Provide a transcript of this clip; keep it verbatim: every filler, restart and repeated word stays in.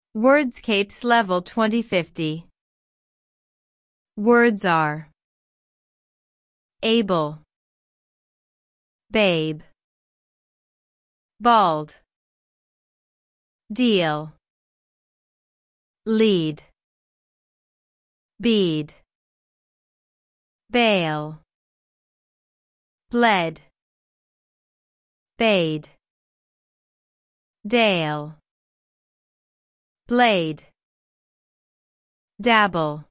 Wordscapes Level twenty fifty. Words are able, babe, bald, deal, lead, bead, bail, bled, bade, dale, blade, dabble.